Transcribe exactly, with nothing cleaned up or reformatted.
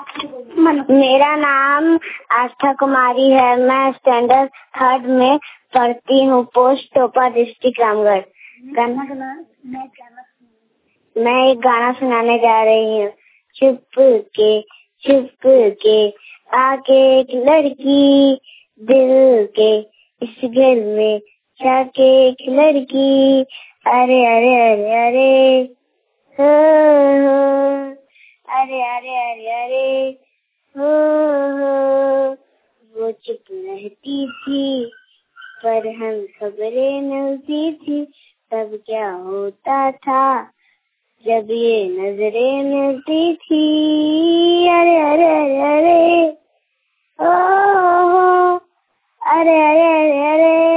मेरा नाम आस्था कुमारी है। मैं स्टैंडर्ड थर्ड में पढ़ती हूँ, पोस्ट टोपा डिस्ट्रिक्ट रामगढ़। गाना मैं एक गाना सुनाने जा रही हूँ। चुप के चुप के आके एक लड़की, दिल के इस घर में जाके एक लड़की, अरे अरे अरे अरे हो हो, अरे अरे अरे अरे हो हो। वो चुप रहती थी पर हम खबरें मिलती थी, तब क्या होता था जब ये नजरें मिलती थी, अरे अरे अरे अरे ओ, अरे अरे अरे अरे